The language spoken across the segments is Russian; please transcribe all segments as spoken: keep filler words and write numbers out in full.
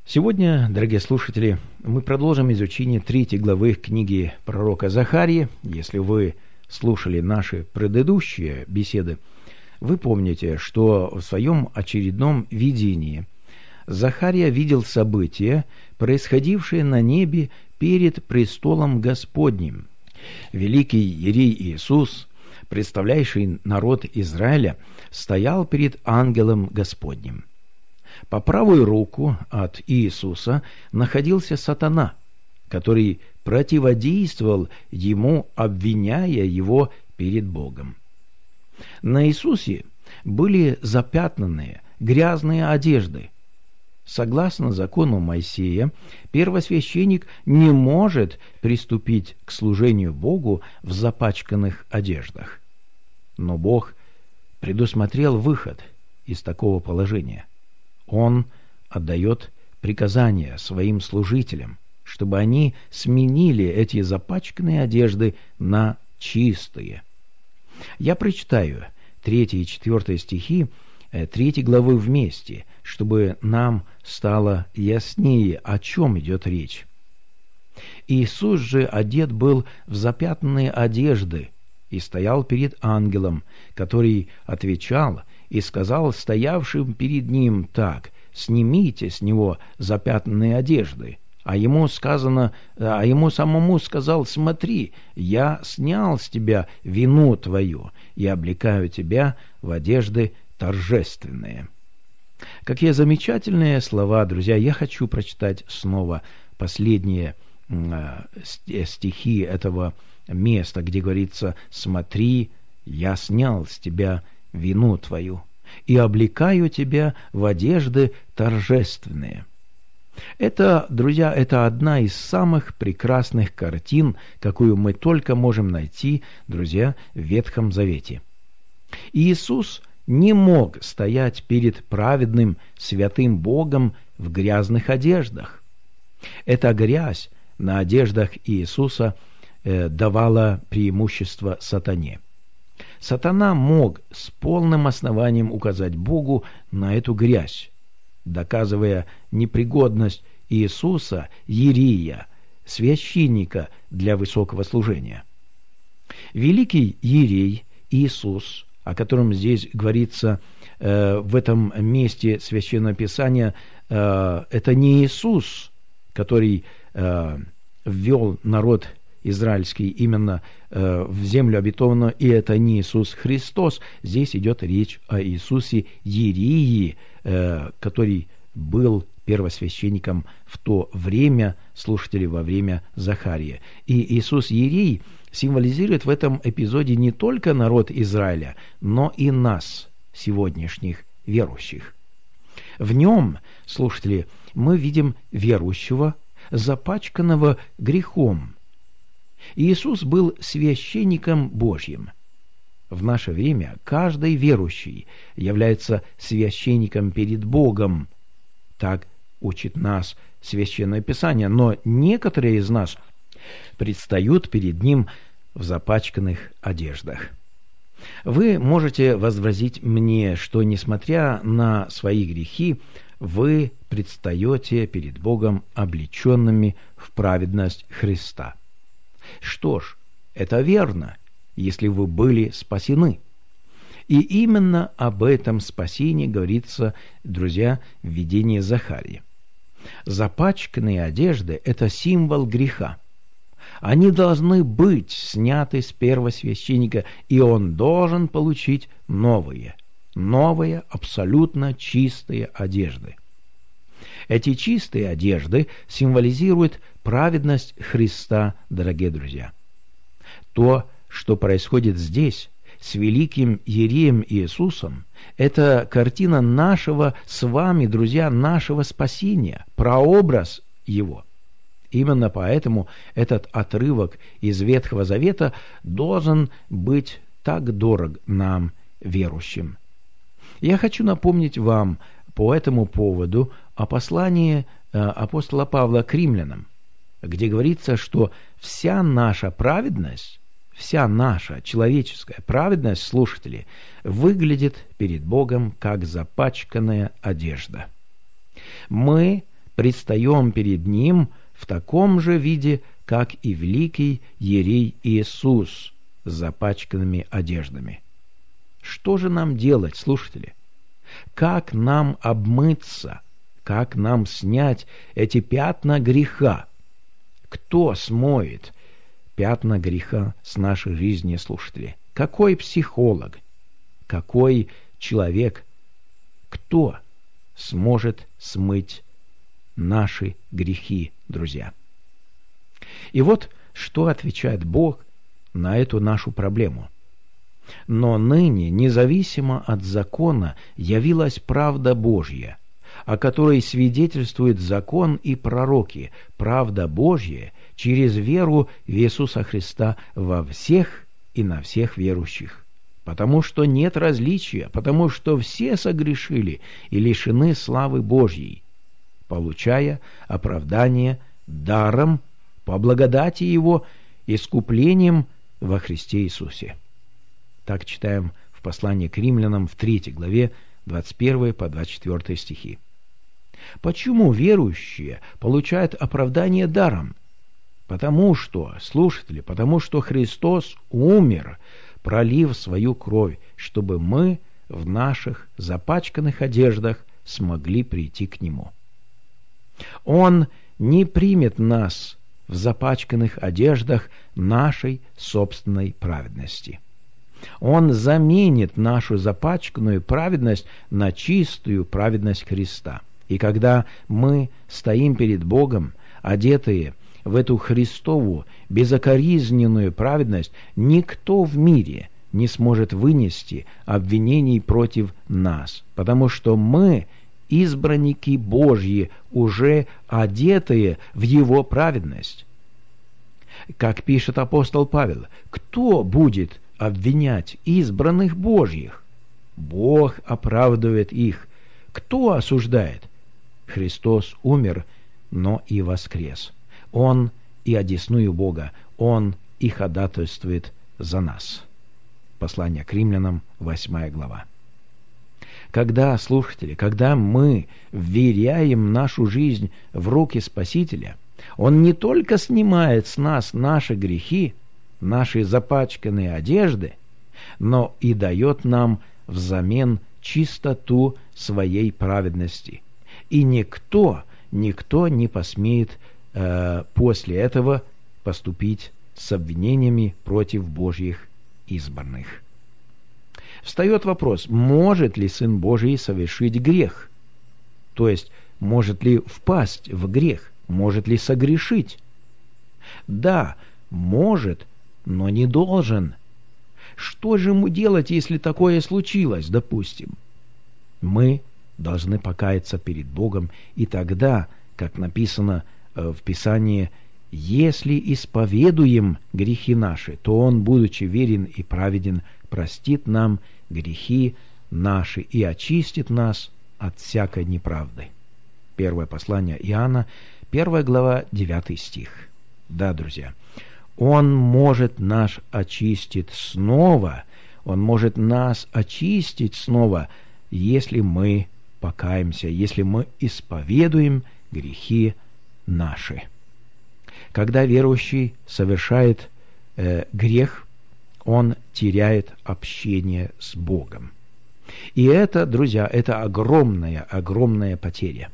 Сегодня, дорогие слушатели, мы продолжим изучение третьей главы книги пророка Захарии. Если вы слушали наши предыдущие беседы, вы помните, что в своем очередном видении Захария видел события, происходившие на небе перед престолом Господним. Великий Иерей Иисус, представляющий народ Израиля, стоял перед ангелом Господним. По правую руку от Иисуса находился сатана, который противодействовал ему, обвиняя его перед Богом. На Иисусе были запятнанные, грязные одежды. Согласно закону Моисея, первосвященник не может приступить к служению Богу в запачканных одеждах. Но Бог предусмотрел выход из такого положения. Он отдает приказания своим служителям, чтобы они сменили эти запачканные одежды на чистые. Я прочитаю третий и четвертый стихи третьей главы вместе, чтобы нам стало яснее, о чем идет речь. Иисус же одет был в запятнанные одежды и стоял перед ангелом, который отвечал и сказал стоявшим перед ним так: «Снимите с него запятнанные одежды». А ему сказано, а ему самому сказал: «Смотри, я снял с тебя вину твою и облекаю тебя в одежды торжественные». Какие замечательные слова, друзья! Я хочу прочитать снова последние стихи этого места, где говорится: «Смотри, я снял с тебя вину твою и облекаю тебя в одежды торжественные». Это, друзья, это одна из самых прекрасных картин, какую мы только можем найти, друзья, в Ветхом Завете. Иисус не мог стоять перед праведным, святым Богом в грязных одеждах. Эта грязь на одеждах Иисуса э, давала преимущество сатане. Сатана мог с полным основанием указать Богу на эту грязь, доказывая непригодность Иисуса, Иерия, священника для высокого служения. Великий Иерей Иисус, о котором здесь говорится э, в этом месте Священного Писания, э, это не Иисус, который э, ввел народ израильский именно э, в землю обетованную, и это не Иисус Христос. Здесь идет речь о Иисусе Иерии, э, который был первосвященником в то время, слушатели, во время Захария. И Иисус Иерей символизирует в этом эпизоде не только народ Израиля, но и нас, сегодняшних верующих. В нем, слушатели, мы видим верующего, запачканного грехом. Иисус был священником Божьим. В наше время каждый верующий является священником перед Богом. Так учит нас Священное Писание. Но некоторые из нас предстают перед Ним в запачканных одеждах. Вы можете возразить мне, что, несмотря на свои грехи, вы предстаете перед Богом облеченными в праведность Христа. Что ж, это верно, если вы были спасены. И именно об этом спасении говорится, друзья, в видении Захарии. Запачканные одежды – это символ греха. Они должны быть сняты с первосвященника, и он должен получить новые, новые, абсолютно чистые одежды. Эти чистые одежды символизируют праведность Христа, дорогие друзья. То, что происходит здесь с великим Иереем Иисусом, это картина нашего с вами, друзья, нашего спасения, прообраз Его. Именно поэтому этот отрывок из Ветхого Завета должен быть так дорог нам, верующим. Я хочу напомнить вам по этому поводу о послании апостола Павла к римлянам, где говорится, что вся наша праведность, вся наша человеческая праведность, слушатели, выглядит перед Богом как запачканная одежда. Мы предстаем перед Ним в таком же виде, как и великий иерей Иисус с запачканными одеждами. Что же нам делать, слушатели? Как нам обмыться? Как нам снять эти пятна греха? Кто смоет пятна греха с нашей жизни, слушатели? Какой психолог? Какой человек? Кто сможет смыть наши грехи, друзья? И вот что отвечает Бог на эту нашу проблему. Но ныне, независимо от закона, явилась правда Божья, о которой свидетельствует закон и пророки, правда Божья через веру в Иисуса Христа во всех и на всех верующих. Потому что нет различия, потому что все согрешили и лишены славы Божьей, получая оправдание даром по благодати Его, искуплением во Христе Иисусе. Так читаем в послании к римлянам в третьей главе двадцать первый по двадцать четвёртый стихи. Почему верующие получают оправдание даром? Потому что, слушатели, потому что Христос умер, пролив свою кровь, чтобы мы в наших запачканных одеждах смогли прийти к Нему. Он не примет нас в запачканных одеждах нашей собственной праведности. Он заменит нашу запачканную праведность на чистую праведность Христа. И когда мы стоим перед Богом, одетые в эту Христову безукоризненную праведность, никто в мире не сможет вынести обвинений против нас, потому что мы избранники Божьи, уже одетые в Его праведность. Как пишет апостол Павел, кто будет обвинять избранных Божьих? Бог оправдывает их. Кто осуждает? Христос умер, но и воскрес. Он и одесную Бога, Он и ходатайствует за нас. Послание к римлянам, восьмая глава. Когда, слушатели, когда мы вверяем нашу жизнь в руки Спасителя, Он не только снимает с нас наши грехи, наши запачканные одежды, но и дает нам взамен чистоту своей праведности. И никто, никто не посмеет э, после этого поступить с обвинениями против Божьих избранных. Встает вопрос, может ли Сын Божий совершить грех? То есть, может ли впасть в грех? Может ли согрешить? Да, может, но не должен. Что же ему делать, если такое случилось, допустим? Мы должны покаяться перед Богом, и тогда, как написано в Писании, если исповедуем грехи наши, то Он, будучи верен и праведен, простит нам грехи наши и очистит нас от всякой неправды. Первое послание Иоанна, первая глава, девятый стих. Да, друзья, Он может нас очистить снова, Он может нас очистить снова, если мы покаемся, если мы исповедуем грехи наши. Когда верующий совершает э, грех, он теряет общение с Богом. И это, друзья, это огромная, огромная потеря.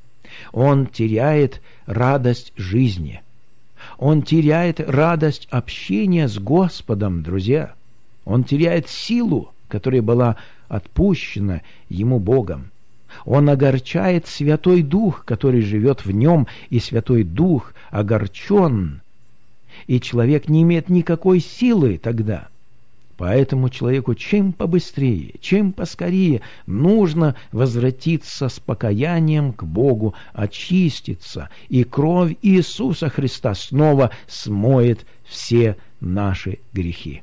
Он теряет радость жизни. Он теряет радость общения с Господом, друзья. Он теряет силу, которая была отпущена ему Богом. Он огорчает Святой Дух, который живет в нем, и Святой Дух огорчен, и человек не имеет никакой силы тогда. Поэтому человеку чем побыстрее, чем поскорее нужно возвратиться с покаянием к Богу, очиститься, и кровь Иисуса Христа снова смоет все наши грехи.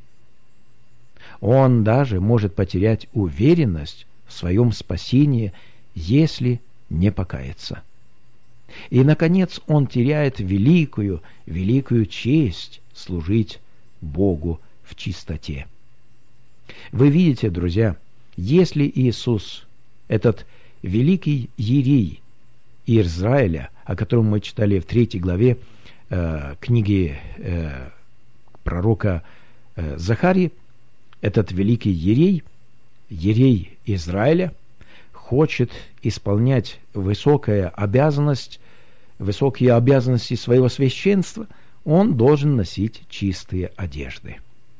Он даже может потерять уверенность в своем спасении, если не покаяться. И, наконец, он теряет великую, великую честь служить Богу в чистоте. Вы видите, друзья, если Иисус, этот великий иерей Израиля, о котором мы читали в третьей главе э, книги э, пророка э, Захарии, этот великий Иерей, Иерей Израиля, хочет исполнять высокую обязанность, высокие обязанности своего священства, он должен носить чистые одежды.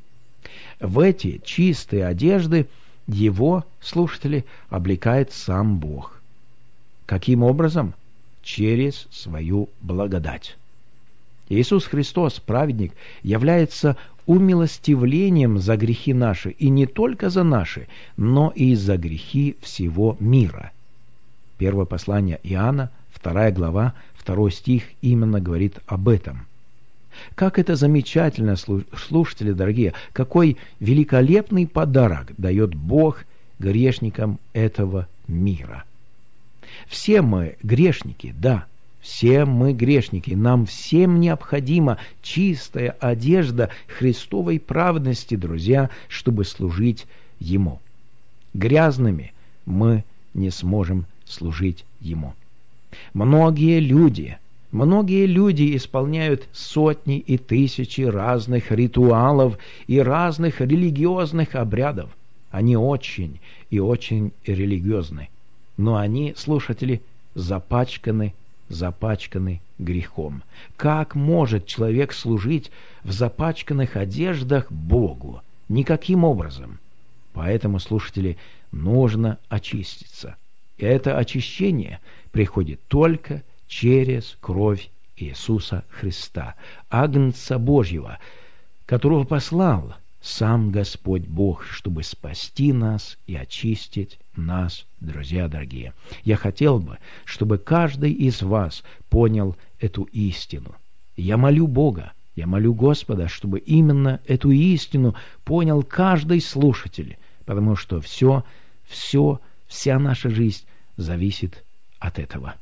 В эти чистые одежды его, слушатели, облекает сам Бог. Каким образом? Через свою благодать. Иисус Христос, праведник, является умилостивлением за грехи наши, и не только за наши, но и за грехи всего мира. Первое послание Иоанна, вторая глава, второй стих именно говорит об этом. Как это замечательно, слушатели дорогие, какой великолепный подарок дает Бог грешникам этого мира. Все мы грешники, да, все мы грешники. Нам всем необходима чистая одежда Христовой праведности, друзья, чтобы служить Ему. Грязными мы не сможем служить Ему. Многие люди, многие люди исполняют сотни и тысячи разных ритуалов и разных религиозных обрядов. Они очень и очень религиозны. Но они, слушатели, запачканы, запачканы грехом. Как может человек служить в запачканных одеждах Богу? Никаким образом. Поэтому, слушатели, нужно очиститься. И это очищение приходит только через кровь Иисуса Христа, Агнца Божьего, которого послал сам Господь Бог, чтобы спасти нас и очистить нас, друзья дорогие. Я хотел бы, чтобы каждый из вас понял эту истину. Я молю Бога, я молю Господа, чтобы именно эту истину понял каждый слушатель, потому что все, все, вся наша жизнь зависит от этого.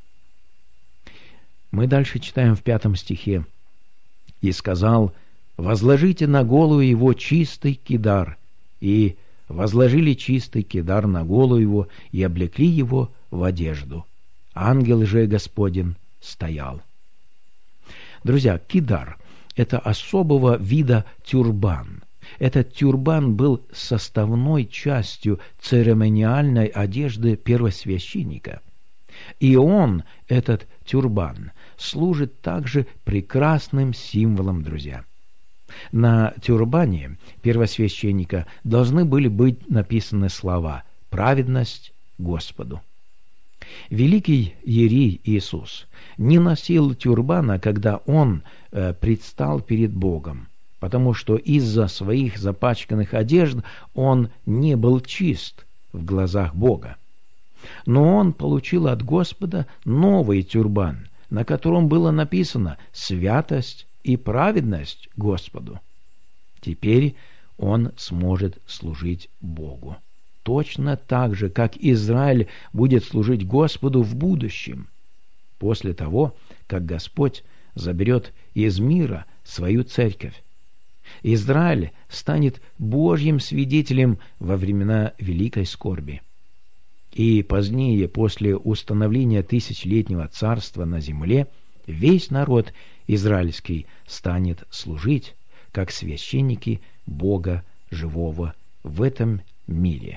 Мы дальше читаем в пятом стихе. «И сказал: возложите на голову его чистый кидар». И возложили чистый кидар на голову его и облекли его в одежду. Ангел же Господень стоял. Друзья, кидар – это особого вида тюрбан. Этот тюрбан был составной частью церемониальной одежды первосвященника. И он, этот тюрбан, служит также прекрасным символом, друзья. На тюрбане первосвященника должны были быть написаны слова «Праведность Господу». Великий Иерей Иисус не носил тюрбана, когда он э, предстал перед Богом, потому что из-за своих запачканных одежд он не был чист в глазах Бога. Но он получил от Господа новый тюрбан, на котором было написано «Святость и праведность Господу». Теперь он сможет служить Богу. Точно так же, как Израиль будет служить Господу в будущем, после того, как Господь заберет из мира свою церковь. Израиль станет Божьим свидетелем во времена великой скорби. И позднее, после установления тысячелетнего царства на земле, весь народ израильский станет служить, как священники Бога живого в этом мире.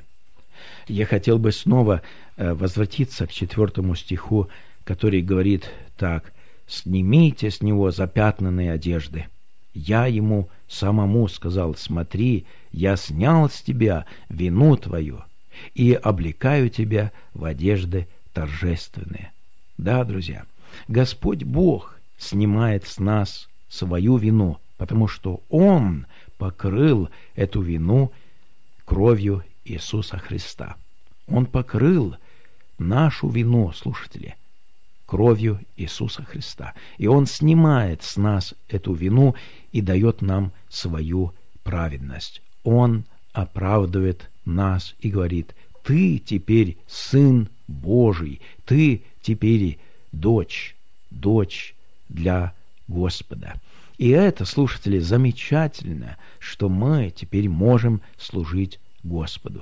Я хотел бы снова возвратиться к четвертому стиху, который говорит так: «Снимите с него запятнанные одежды». Я ему самому сказал: «Смотри, я снял с тебя вину твою и облекаю тебя в одежды торжественные». Да, друзья, Господь Бог снимает с нас свою вину, потому что Он покрыл эту вину кровью Иисуса Христа. Он покрыл нашу вину, слушатели, кровью Иисуса Христа. И Он снимает с нас эту вину и дает нам свою праведность. Он оправдывает нас и говорит: ты теперь сын Божий, ты теперь дочь, дочь для Господа. И это, слушатели, замечательно, что мы теперь можем служить Господу.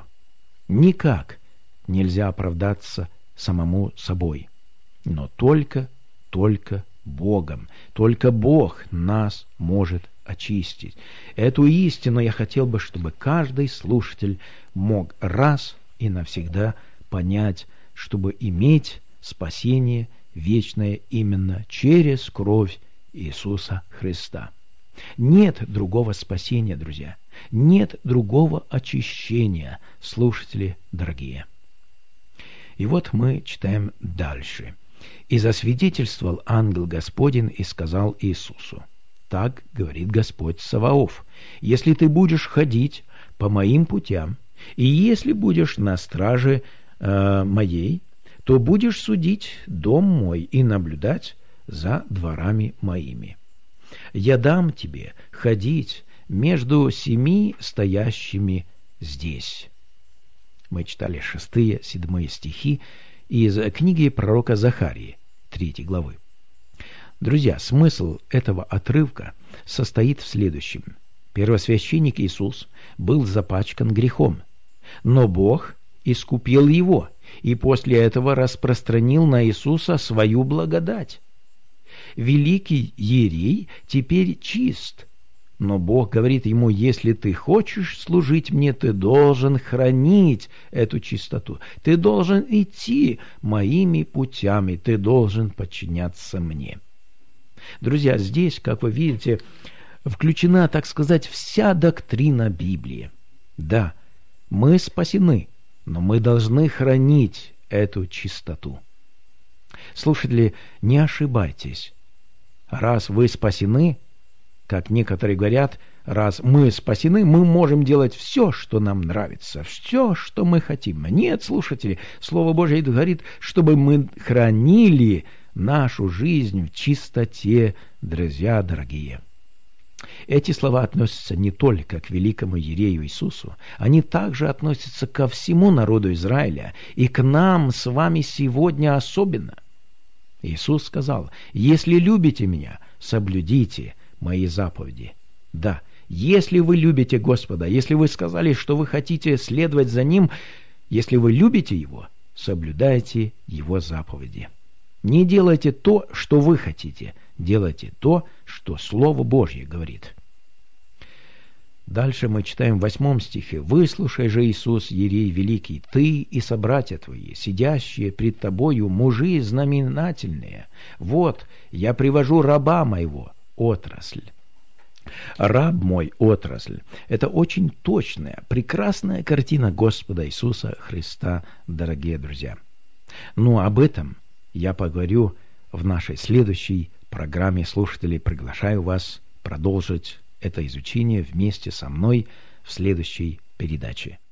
Никак нельзя оправдаться самому собой, но только только Богом. Только Бог нас может очистить. Эту истину я хотел бы, чтобы каждый слушатель мог раз и навсегда понять, чтобы иметь спасение вечное именно через кровь Иисуса Христа. Нет другого спасения, друзья. Нет другого очищения, слушатели дорогие. И вот мы читаем дальше. «И засвидетельствовал ангел Господень и сказал Иисусу: так говорит Господь Саваоф, если ты будешь ходить по моим путям, и если будешь на страже э, моей, то будешь судить дом мой и наблюдать за дворами моими. Я дам тебе ходить между семи стоящими здесь». Мы читали шестые, седьмые стихи из книги пророка Захарии, третьей главы. Друзья, смысл этого отрывка состоит в следующем. Первосвященник Иисус был запачкан грехом, но Бог искупил его и после этого распространил на Иисуса свою благодать. Великий иерей теперь чист, но Бог говорит ему: если ты хочешь служить мне, ты должен хранить эту чистоту, ты должен идти моими путями, ты должен подчиняться мне. Друзья, здесь, как вы видите, включена, так сказать, вся доктрина Библии. Да, мы спасены, но мы должны хранить эту чистоту. Слушатели, не ошибайтесь. Раз вы спасены, как некоторые говорят, раз мы спасены, мы можем делать все, что нам нравится, все, что мы хотим. Нет, слушатели, Слово Божье говорит, чтобы мы хранили нашу жизнь в чистоте, друзья дорогие. Эти слова относятся не только к великому иерею Иисусу, они также относятся ко всему народу Израиля и к нам с вами сегодня особенно. Иисус сказал: «Если любите меня, соблюдите мои заповеди». Да, если вы любите Господа, если вы сказали, что вы хотите следовать за Ним, если вы любите Его, соблюдайте Его заповеди. Не делайте то, что вы хотите, делайте то, что Слово Божье говорит. Дальше мы читаем в восьмом стихе: «Выслушай же, Иисус, иерей великий, ты и собратья твои, сидящие пред тобою, мужи знаменательные. Вот, я привожу раба моего, отрасль». Раб мой, отрасль – это очень точная, прекрасная картина Господа Иисуса Христа, дорогие друзья. Но об этом я поговорю в нашей следующей программе. Слушатели, приглашаю вас продолжить это изучение вместе со мной в следующей передаче.